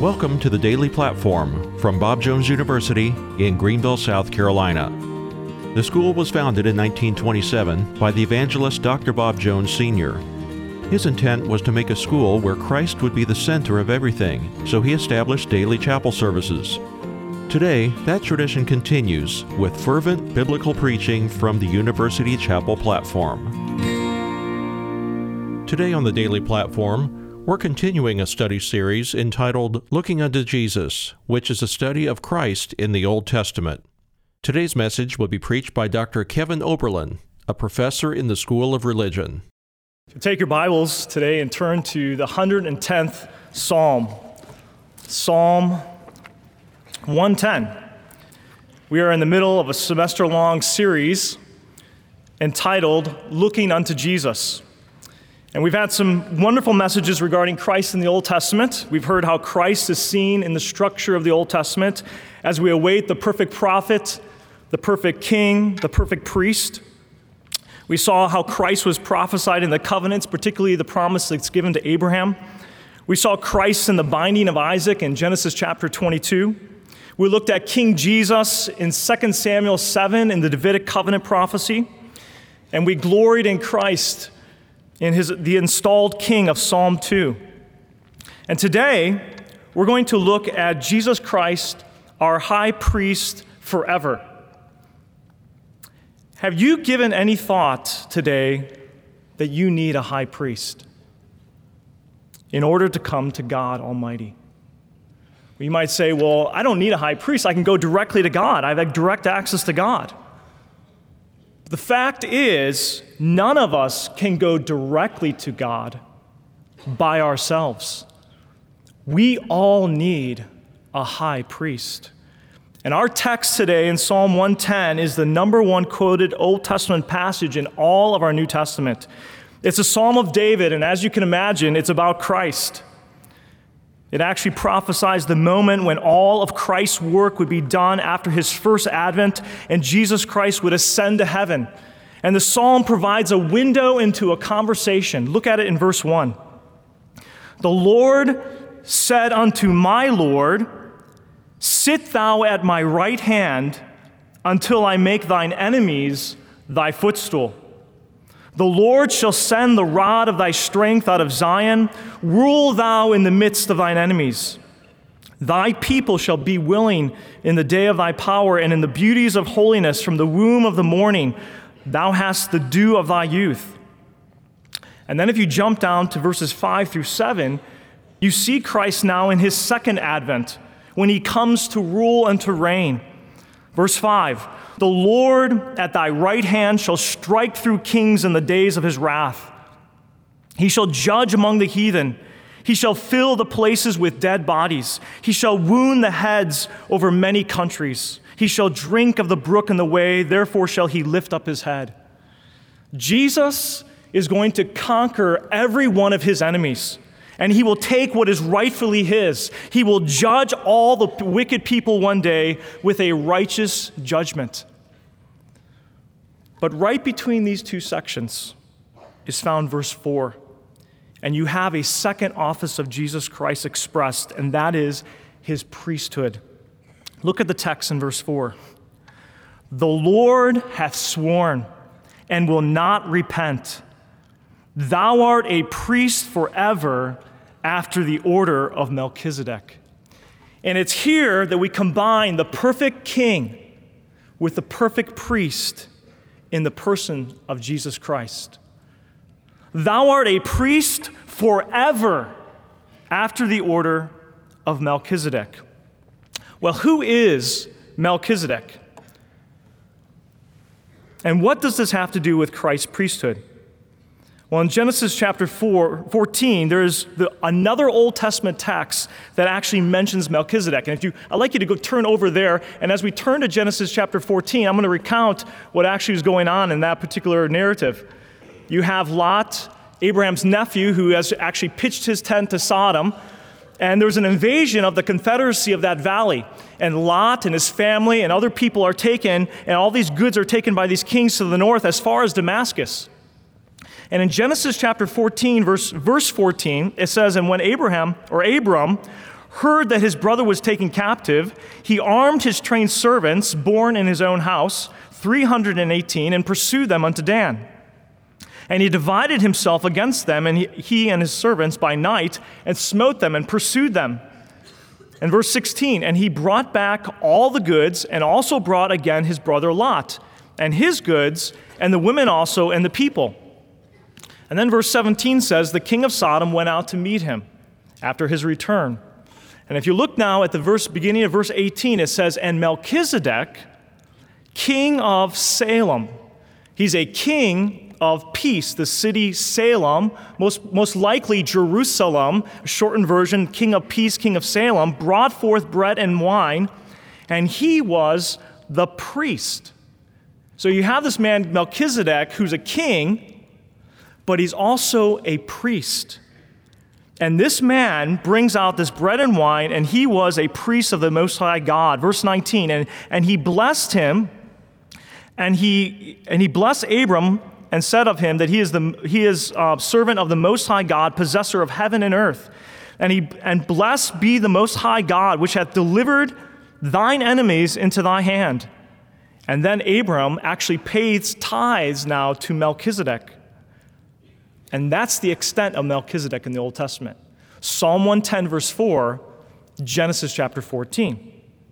Welcome to the Daily Platform from Bob Jones University in Greenville, South Carolina. The school was founded in 1927 by the evangelist Dr. Bob Jones Sr. His intent was to make a school where Christ would be the center of everything, so he established daily chapel services. Today, that tradition continues with fervent biblical preaching from the University Chapel platform. Today on the Daily Platform, we're continuing a study series entitled Looking Unto Jesus, which is a study of Christ in the Old Testament. Today's message will be preached by Dr. Kevin Oberlin, a professor in the School of Religion. Take your Bibles today and turn to the 110th Psalm, Psalm 110. We are in the middle of a semester-long series entitled Looking Unto Jesus. And we've had some wonderful messages regarding Christ in the Old Testament. We've heard how Christ is seen in the structure of the Old Testament as we await the perfect prophet, the perfect king, the perfect priest. We saw how Christ was prophesied in the covenants, particularly the promise that's given to Abraham. We saw Christ in the binding of Isaac in Genesis chapter 22. We looked at King Jesus in 2 Samuel 7 in the Davidic covenant prophecy. And we gloried in Christ in the installed king of Psalm 2. And today, we're going to look at Jesus Christ, our high priest forever. Have you given any thought today that you need a high priest in order to come to God Almighty? Well, you might say, well, I don't need a high priest. I can go directly to God. I have direct access to God. The fact is, none of us can go directly to God by ourselves. We all need a high priest. And our text today in Psalm 110 is the number one quoted Old Testament passage in all of our New Testament. It's a Psalm of David, and as you can imagine, it's about Christ. It actually prophesies the moment when all of Christ's work would be done after his first advent, and Jesus Christ would ascend to heaven. And the psalm provides a window into a conversation. Look at it in verse 1. The Lord said unto my Lord, sit thou at my right hand until I make thine enemies thy footstool. The Lord shall send the rod of thy strength out of Zion. Rule thou in the midst of thine enemies. Thy people shall be willing in the day of thy power, and in the beauties of holiness from the womb of the morning. Thou hast the dew of thy youth. And then if you jump down to verses 5 through 7, you see Christ now in his second advent, when he comes to rule and to reign. Verse 5, the Lord at thy right hand shall strike through kings in the days of his wrath. He shall judge among the heathen. He shall fill the places with dead bodies. He shall wound the heads over many countries. He shall drink of the brook in the way, therefore shall he lift up his head. Jesus is going to conquer every one of his enemies, and he will take what is rightfully his. He will judge all the wicked people one day with a righteous judgment. But right between these two sections is found verse 4. And you have a second office of Jesus Christ expressed, and that is his priesthood. Look at the text in verse 4. The Lord hath sworn and will not repent. Thou art a priest forever after the order of Melchizedek. And it's here that we combine the perfect king with the perfect priest in the person of Jesus Christ. Thou art a priest forever after the order of Melchizedek. Well, who is Melchizedek? And what does this have to do with Christ's priesthood? Well, in Genesis chapter 14, there's another Old Testament text that actually mentions Melchizedek. And I'd like you to go turn over there. And as we turn to Genesis chapter 14, I'm going to recount what actually is going on in that particular narrative. You have Lot, Abraham's nephew, who has actually pitched his tent to Sodom. And there's an invasion of the confederacy of that valley. And Lot and his family and other people are taken, and all these goods are taken by these kings to the north as far as Damascus. And in Genesis chapter 14, verse 14, it says, and when Abram heard that his brother was taken captive, he armed his trained servants, born in his own house, 318, and pursued them unto Dan. And he divided himself against them, and he and his servants by night, and smote them and pursued them. And verse 16, and he brought back all the goods, and also brought again his brother Lot, and his goods, and the women also, and the people. And then verse 17 says, the king of Sodom went out to meet him after his return. And if you look now at the beginning of verse 18, it says, and Melchizedek, king of Salem. He's a king of peace. The city Salem, most likely Jerusalem, a shortened version, king of peace, king of Salem, brought forth bread and wine, and he was the priest. So you have this man, Melchizedek, who's a king, but he's also a priest. And this man brings out this bread and wine, and he was a priest of the Most High God. Verse 19, and he blessed him, and he blessed Abram, and said of him that he is servant of the Most High God, possessor of heaven and earth. And blessed be the Most High God, which hath delivered thine enemies into thy hand. And then Abram actually pays tithes now to Melchizedek. And that's the extent of Melchizedek in the Old Testament. Psalm 110, verse 4, Genesis chapter 14.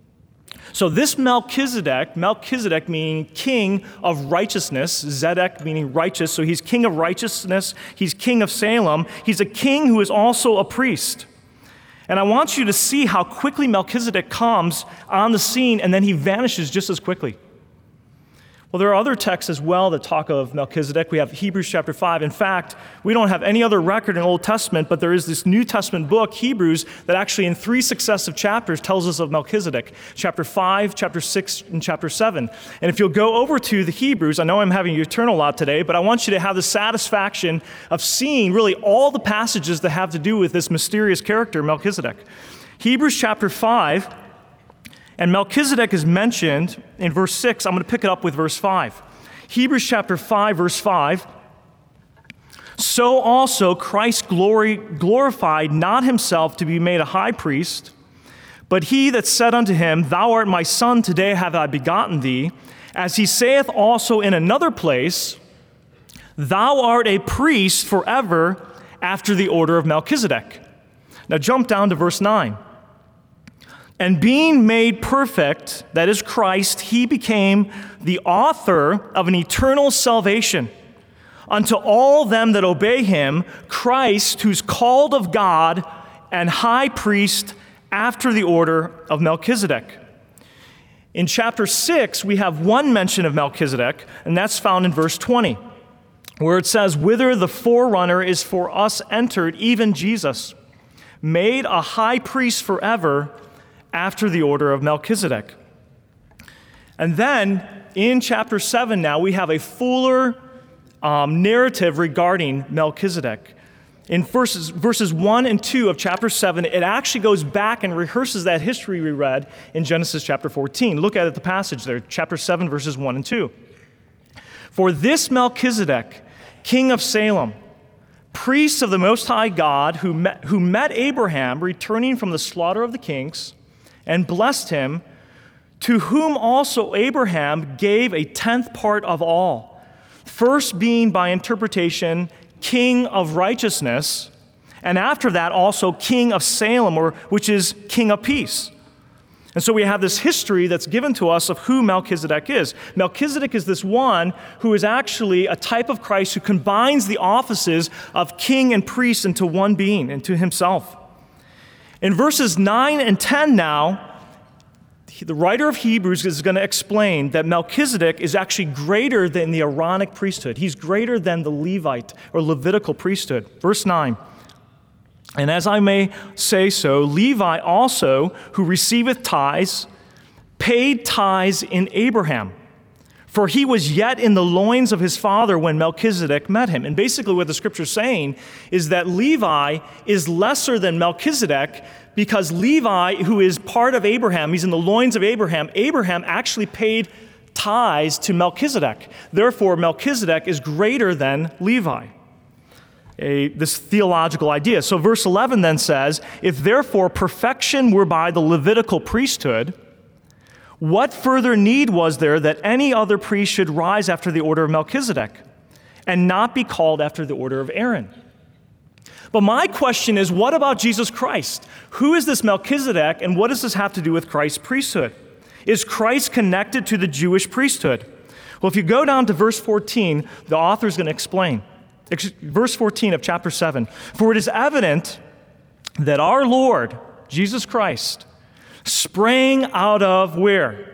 So this Melchizedek meaning king of righteousness, Zedek meaning righteous, so he's king of righteousness, he's king of Salem, he's a king who is also a priest. And I want you to see how quickly Melchizedek comes on the scene and then he vanishes just as quickly. Well, there are other texts as well that talk of Melchizedek. We have Hebrews chapter 5. In fact, we don't have any other record in the Old Testament, but there is this New Testament book, Hebrews, that actually in 3 successive chapters tells us of Melchizedek. Chapter 5, chapter 6, and chapter 7. And if you'll go over to the Hebrews, I know I'm having you turn a lot today, but I want you to have the satisfaction of seeing really all the passages that have to do with this mysterious character, Melchizedek. Hebrews chapter 5, and Melchizedek is mentioned in verse 6. I'm going to pick it up with verse 5. Hebrews chapter 5, verse 5. So also Christ glorified not himself to be made a high priest, but he that said unto him, Thou art my son, today have I begotten thee. As he saith also in another place, Thou art a priest forever after the order of Melchizedek. Now jump down to verse 9. And being made perfect, that is Christ, he became the author of an eternal salvation unto all them that obey him, Christ, who's called of God and high priest after the order of Melchizedek. In chapter 6, we have one mention of Melchizedek, and that's found in verse 20, where it says, Whither the forerunner is for us entered, even Jesus, made a high priest forever after the order of Melchizedek. And then in chapter 7 now, we have a fuller narrative regarding Melchizedek. In verses 1 and 2 of chapter 7, it actually goes back and rehearses that history we read in Genesis chapter 14. Look at the passage there, chapter 7, verses 1 and 2. For this Melchizedek, king of Salem, priest of the Most High God, who met Abraham returning from the slaughter of the kings, and blessed him, to whom also Abraham gave a 10th part of all, first being by interpretation king of righteousness, and after that also king of Salem, which is king of peace. And so we have this history that's given to us of who Melchizedek is. Melchizedek is this one who is actually a type of Christ who combines the offices of king and priest into one being, into himself. In verses 9 and 10 now, the writer of Hebrews is going to explain that Melchizedek is actually greater than the Aaronic priesthood. He's greater than the Levite or Levitical priesthood. Verse 9, and as I may say so, Levi also, who receiveth tithes, paid tithes in Abraham, for he was yet in the loins of his father when Melchizedek met him. And basically what the scripture is saying is that Levi is lesser than Melchizedek because Levi, who is part of Abraham, he's in the loins of Abraham, Abraham actually paid tithes to Melchizedek. Therefore, Melchizedek is greater than Levi. this theological idea. So verse 11 then says, if therefore perfection were by the Levitical priesthood, what further need was there that any other priest should rise after the order of Melchizedek and not be called after the order of Aaron? But my question is, what about Jesus Christ? Who is this Melchizedek, and what does this have to do with Christ's priesthood? Is Christ connected to the Jewish priesthood? Well, if you go down to verse 14, the author is going to explain. Verse 14 of chapter 7, for it is evident that our Lord, Jesus Christ, sprang out of where?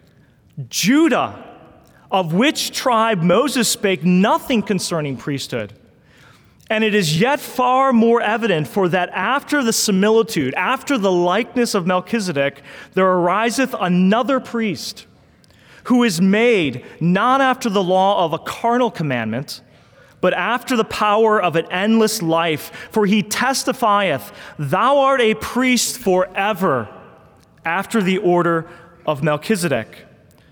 Judah, of which tribe Moses spake nothing concerning priesthood. And it is yet far more evident, for that after the similitude, after the likeness of Melchizedek, there ariseth another priest, who is made not after the law of a carnal commandment, but after the power of an endless life. For he testifieth, thou art a priest forever, after the order of Melchizedek.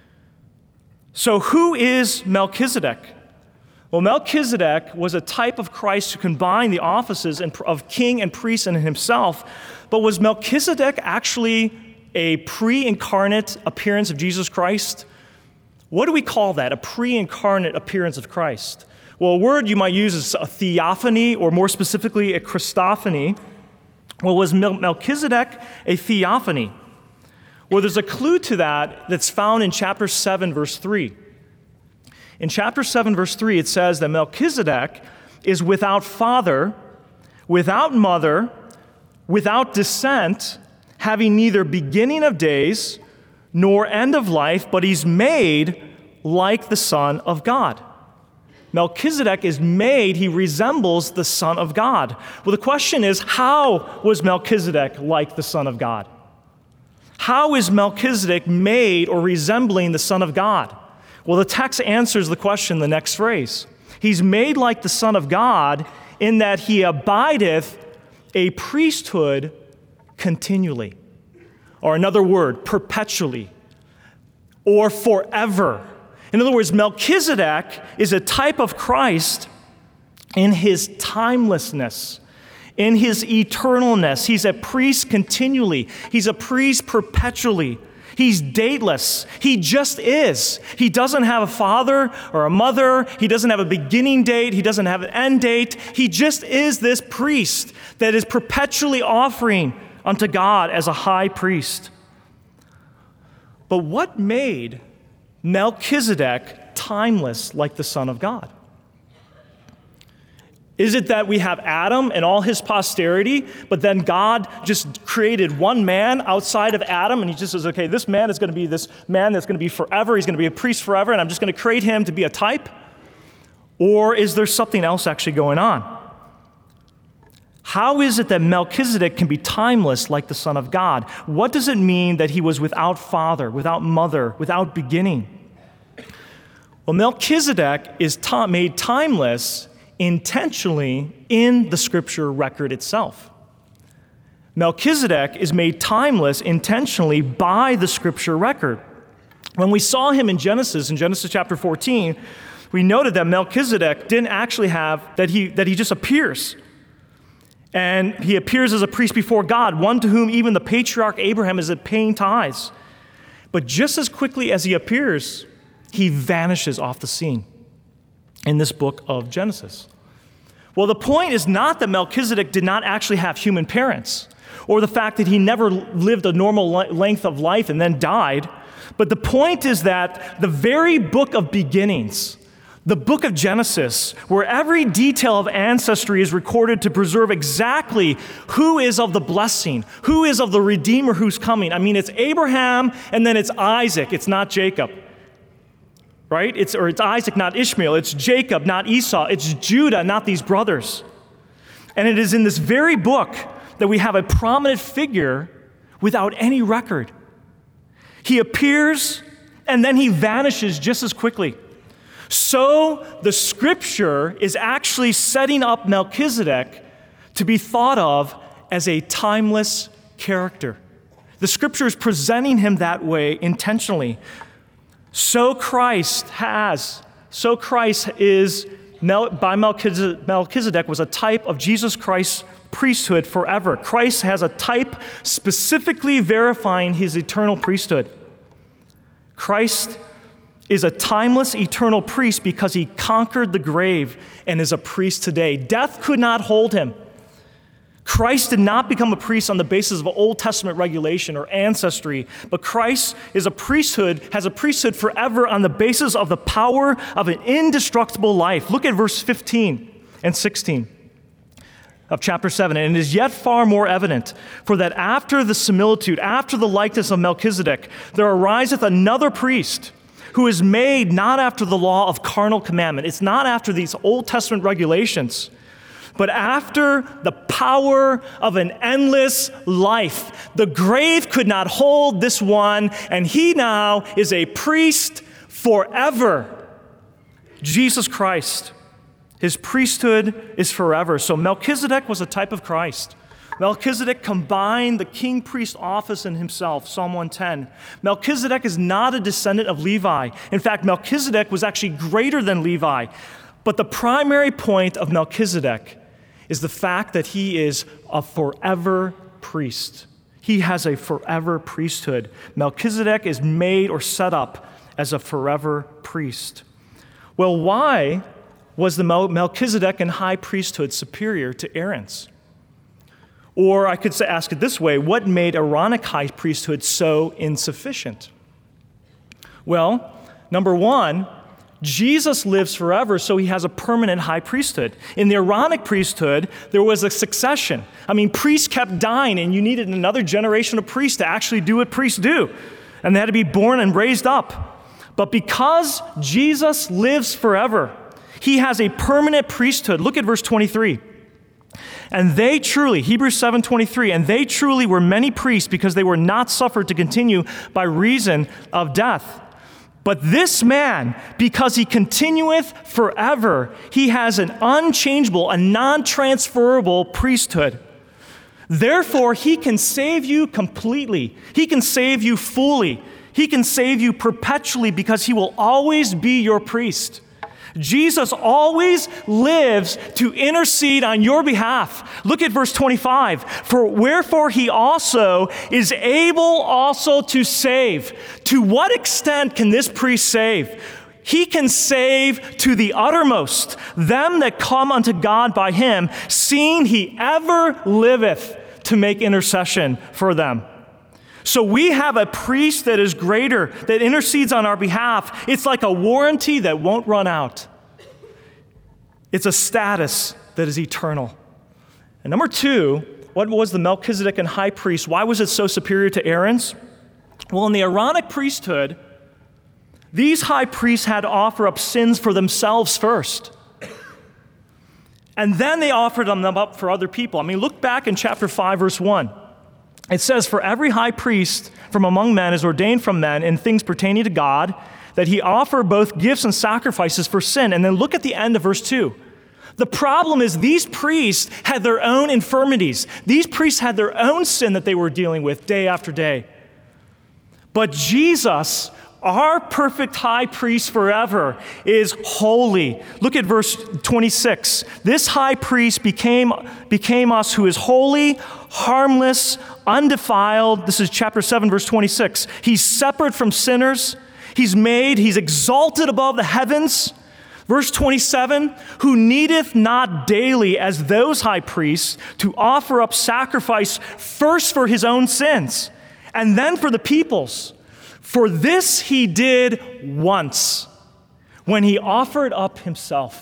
So who is Melchizedek? Well, Melchizedek was a type of Christ who combined the offices of king and priest in himself. But was Melchizedek actually a pre-incarnate appearance of Jesus Christ? What do we call that, a pre-incarnate appearance of Christ? Well, a word you might use is a theophany, or more specifically, a Christophany. Well, was Melchizedek a theophany? Well, there's a clue to that that's found in chapter 7, verse 3. In chapter 7, verse 3, it says that Melchizedek is without father, without mother, without descent, having neither beginning of days nor end of life, but he's made like the Son of God. Melchizedek is made, he resembles the Son of God. Well, the question is, how was Melchizedek like the Son of God? How is Melchizedek made or resembling the Son of God? Well, the text answers the question in the next phrase. He's made like the Son of God in that he abideth a priesthood continually. Or another word, perpetually, or forever. In other words, Melchizedek is a type of Christ in his timelessness, in his eternalness. He's a priest continually. He's a priest perpetually. He's dateless. He just is. He doesn't have a father or a mother. He doesn't have a beginning date. He doesn't have an end date. He just is this priest that is perpetually offering unto God as a high priest. But what made Melchizedek timeless like the Son of God? Is it that we have Adam and all his posterity, but then God just created one man outside of Adam, and he just says, okay, this man is going to be this man that's going to be forever. He's going to be a priest forever, and I'm just going to create him to be a type? Or is there something else actually going on? How is it that Melchizedek can be timeless like the Son of God? What does it mean that he was without father, without mother, without beginning? Well, Melchizedek is made timeless intentionally in the scripture record itself. Melchizedek is made timeless intentionally by the scripture record. When we saw him in Genesis chapter 14, we noted that Melchizedek didn't actually have, that he just appears. And he appears as a priest before God, one to whom even the patriarch Abraham is paying tithes. But just as quickly as he appears, he vanishes off the scene in this book of Genesis. Well, the point is not that Melchizedek did not actually have human parents, or the fact that he never lived a normal length of life and then died. But the point is that the very book of beginnings, the book of Genesis, where every detail of ancestry is recorded to preserve exactly who is of the blessing, who is of the Redeemer who's coming. I mean, it's Abraham and then it's Isaac. It's not Jacob, right? It's Isaac, not Ishmael. It's Jacob, not Esau. It's Judah, not these brothers. And it is in this very book that we have a prominent figure without any record. He appears and then he vanishes just as quickly. So the scripture is actually setting up Melchizedek to be thought of as a timeless character. The scripture is presenting him that way intentionally. So Christ is by Melchizedek was a type of Jesus Christ's priesthood forever. Christ has a type specifically verifying his eternal priesthood. Christ is a timeless, eternal priest because he conquered the grave and is a priest today. Death could not hold him. Christ did not become a priest on the basis of Old Testament regulation or ancestry, but Christ has a priesthood forever on the basis of the power of an indestructible life. Look at verse 15 and 16 of chapter 7. And it is yet far more evident, for that after the similitude, after the likeness of Melchizedek, there ariseth another priest, who is made not after the law of carnal commandment. It's not after these Old Testament regulations, but after the power of an endless life. The grave could not hold this one, and he now is a priest forever. Jesus Christ, his priesthood is forever. So Melchizedek was a type of Christ. Melchizedek combined the king-priest office in himself, Psalm 110. Melchizedek is not a descendant of Levi. In fact, Melchizedek was actually greater than Levi. But the primary point of Melchizedek is the fact that he is a forever priest. He has a forever priesthood. Melchizedek is made or set up as a forever priest. Well, why was the Melchizedekan high priesthood superior to Aaron's? Or I could ask it this way: what made Aaronic high priesthood so insufficient? Well, number one, Jesus lives forever, so he has a permanent high priesthood. In the Aaronic priesthood, there was a succession. Priests kept dying, and you needed another generation of priests to actually do what priests do. And they had to be born and raised up. But because Jesus lives forever, he has a permanent priesthood. Look at verse 23. And they truly, Hebrews 7:23, and they truly were many priests because they were not suffered to continue by reason of death. But this man, because he continueth forever, he has an unchangeable, a non-transferable priesthood. Therefore, he can save you completely. He can save you fully. He can save you perpetually because he will always be your priest. Jesus always lives to intercede on your behalf. Look at verse 25. For wherefore he also is able also to save. To what extent can this priest save? He can save to the uttermost them that come unto God by him, seeing he ever liveth to make intercession for them. So we have a priest that is greater, that intercedes on our behalf. It's like a warranty that won't run out. It's a status that is eternal. And number two, what was the Melchizedekan high priest? Why was it so superior to Aaron's? Well, in the Aaronic priesthood, these high priests had to offer up sins for themselves first. And then they offered them up for other people. Look back in chapter 5, verse 1. It says, for every high priest from among men is ordained from men in things pertaining to God, that he offer both gifts and sacrifices for sin. And then look at the end of verse 2. The problem is these priests had their own infirmities. These priests had their own sin that they were dealing with day after day. But Jesus, our perfect high priest forever, is holy. Look at verse 26. This high priest became us who is holy, harmless, undefiled. This is chapter 7, verse 26. He's separate from sinners. He's exalted above the heavens. Verse 27, who needeth not daily as those high priests to offer up sacrifice first for his own sins and then for the people's. For this he did once when he offered up himself.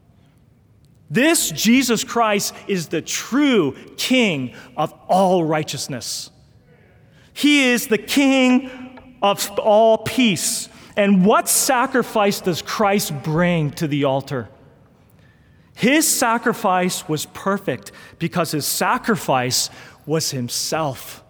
This Jesus Christ is the true King of all righteousness. He is the King of all peace. And what sacrifice does Christ bring to the altar? His sacrifice was perfect because his sacrifice was himself.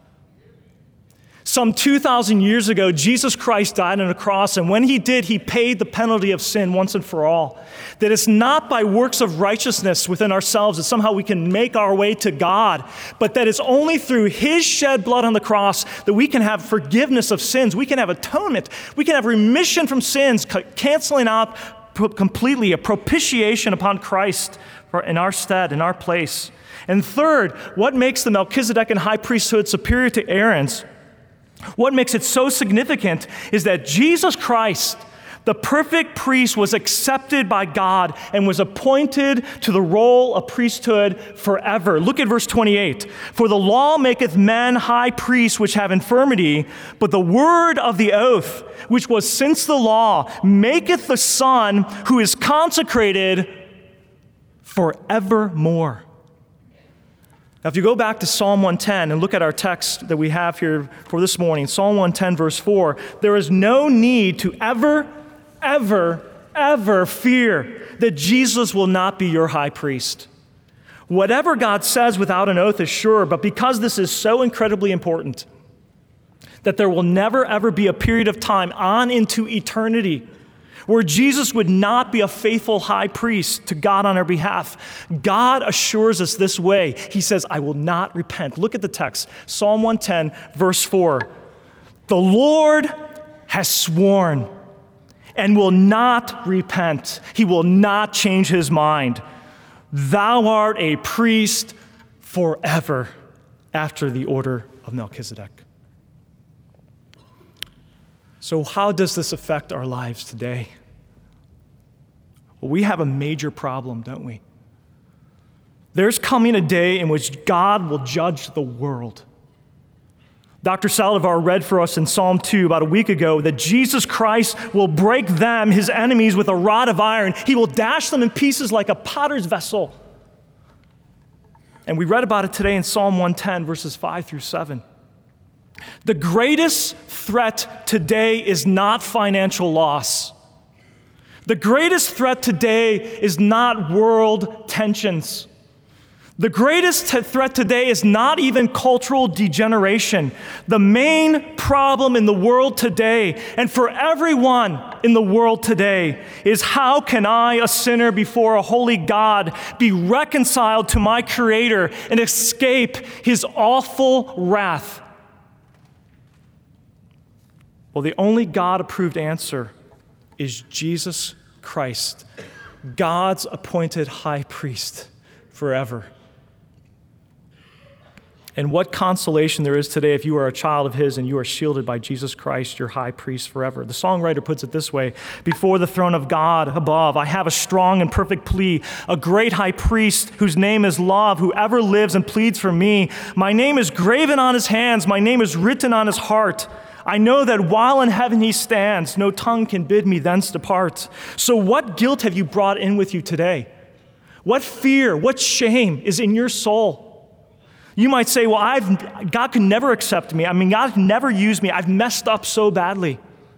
Some 2,000 years ago, Jesus Christ died on a cross, and when he did, he paid the penalty of sin once and for all. That it's not by works of righteousness within ourselves that somehow we can make our way to God, but that it's only through his shed blood on the cross that we can have forgiveness of sins. We can have atonement. We can have remission from sins, canceling out completely, a propitiation upon Christ in our stead, in our place. And third, what makes the Melchizedekan high priesthood superior to Aaron's? What makes it so significant is that Jesus Christ, the perfect priest, was accepted by God and was appointed to the role of priesthood forever. Look at verse 28. For the law maketh men high priests which have infirmity, but the word of the oath, which was since the law, maketh the Son who is consecrated forevermore. Now, if you go back to Psalm 110 and look at our text that we have here for this morning, Psalm 110, verse 4, there is no need to ever fear that Jesus will not be your high priest. Whatever God says without an oath is sure, but because this is so incredibly important, that there will never, ever be a period of time on into eternity where Jesus would not be a faithful high priest to God on our behalf. God assures us this way. He says, I will not repent. Look at the text, Psalm 110, verse 4. The Lord has sworn and will not repent. He will not change his mind. Thou art a priest forever after the order of Melchizedek. So how does this affect our lives today? Well, we have a major problem, don't we? There's coming a day in which God will judge the world. Dr. Saldivar read for us in Psalm 2 about a week ago that Jesus Christ will break them, his enemies, with a rod of iron. He will dash them in pieces like a potter's vessel. And we read about it today in Psalm 110, verses 5 through 7. The greatest threat today is not financial loss. The greatest threat today is not world tensions. The greatest threat today is not even cultural degeneration. The main problem in the world today, and for everyone in the world today, is how can I, a sinner before a holy God, be reconciled to my Creator and escape his awful wrath? Well, the only God-approved answer is Jesus Christ, God's appointed high priest forever. And what consolation there is today if you are a child of his and you are shielded by Jesus Christ, your high priest forever. The songwriter puts it this way: before the throne of God above, I have a strong and perfect plea, a great high priest whose name is love, who ever lives and pleads for me. My name is graven on his hands, my name is written on his heart. I know that while in heaven he stands, no tongue can bid me thence depart. So what guilt have you brought in with you today? What fear, what shame is in your soul? You might say, well, God can never accept me. God can never use me. I've messed up so badly.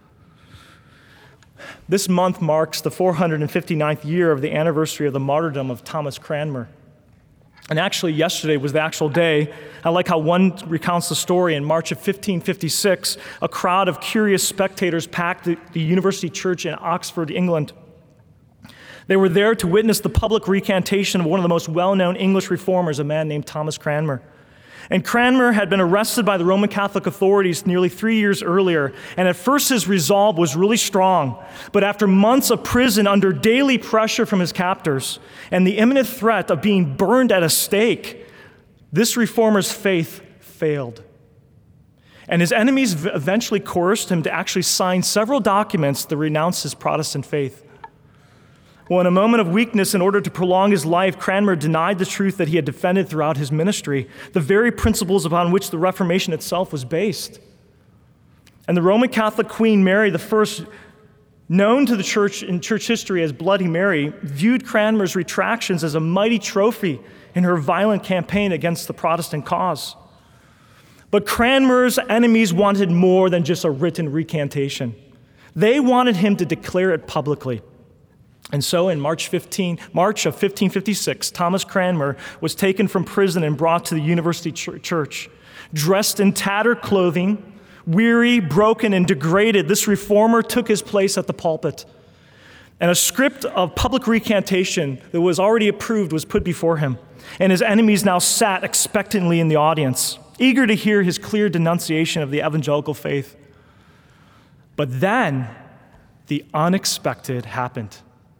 This month marks the 459th year of the anniversary of the martyrdom of Thomas Cranmer. And actually, yesterday was the actual day. I like how one recounts the story. In March of 1556, a crowd of curious spectators packed the University Church in Oxford, England. They were there to witness the public recantation of one of the most well-known English reformers, a man named Thomas Cranmer. And Cranmer had been arrested by the Roman Catholic authorities nearly 3 years earlier, and at first his resolve was really strong. But after months of prison under daily pressure from his captors and the imminent threat of being burned at a stake, this reformer's faith failed. And his enemies eventually coerced him to actually sign several documents that renounced his Protestant faith. Well, in a moment of weakness, in order to prolong his life, Cranmer denied the truth that he had defended throughout his ministry, the very principles upon which the Reformation itself was based. And the Roman Catholic Queen Mary I, known to the church in church history as Bloody Mary, viewed Cranmer's retractions as a mighty trophy in her violent campaign against the Protestant cause. But Cranmer's enemies wanted more than just a written recantation. They wanted him to declare it publicly. And so in March of 1556, Thomas Cranmer was taken from prison and brought to the University Church. Dressed in tattered clothing, weary, broken, and degraded, this reformer took his place at the pulpit. And a script of public recantation that was already approved was put before him. And his enemies now sat expectantly in the audience, eager to hear his clear denunciation of the evangelical faith. But then the unexpected happened.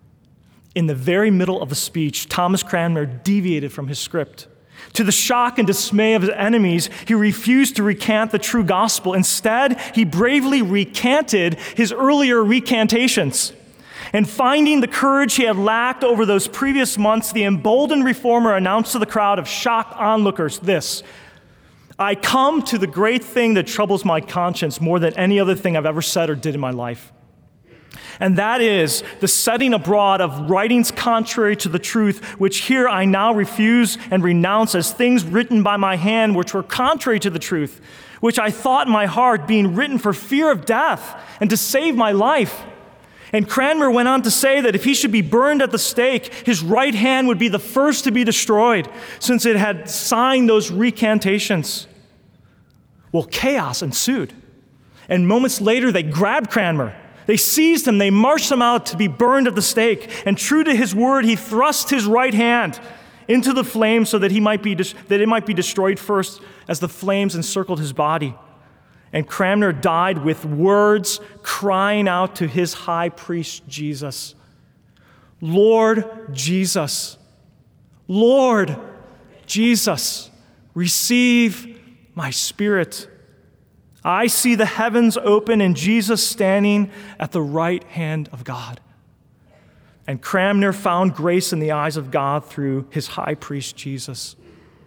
In the very middle of the speech, Thomas Cranmer deviated from his script. To the shock and dismay of his enemies, he refused to recant the true gospel. Instead, he bravely recanted his earlier recantations. And finding the courage he had lacked over those previous months, the emboldened reformer announced to the crowd of shocked onlookers this: "I come to the great thing that troubles my conscience more than any other thing I've ever said or did in my life. And that is the setting abroad of writings contrary to the truth, which here I now refuse and renounce as things written by my hand, which were contrary to the truth, which I thought in my heart being written for fear of death and to save my life." And Cranmer went on to say that if he should be burned at the stake, his right hand would be the first to be destroyed, since it had signed those recantations. Well, chaos ensued. And moments later, they grabbed Cranmer. They seized him. They marched him out to be burned at the stake. And true to his word, he thrust his right hand into the flames so that it might be destroyed first as the flames encircled his body. And Cranmer died with words crying out to his high priest Jesus, "Lord Jesus, Lord Jesus, receive my spirit. I see the heavens open and Jesus standing at the right hand of God." And Cranmer found grace in the eyes of God through his high priest Jesus.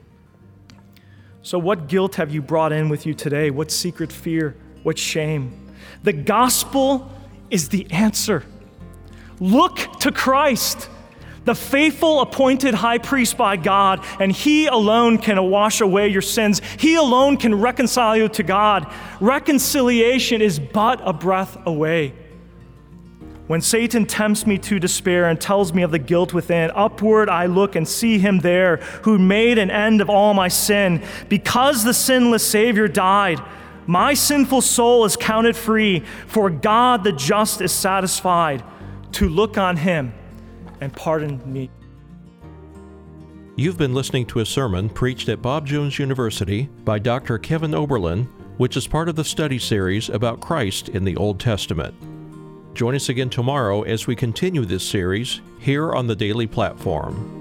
So what guilt have you brought in with you today? What secret fear? What shame? The gospel is the answer. Look to Christ, the faithful appointed high priest by God, and he alone can wash away your sins. He alone can reconcile you to God. Reconciliation is but a breath away. When Satan tempts me to despair and tells me of the guilt within, upward I look and see him there who made an end of all my sin. Because the sinless Savior died, my sinful soul is counted free, for God the just is satisfied to look on him and pardon me. You've been listening to a sermon preached at Bob Jones University by Dr. Kevin Oberlin, which is part of the study series about Christ in the Old Testament. Join us again tomorrow as we continue this series here on the Daily Platform.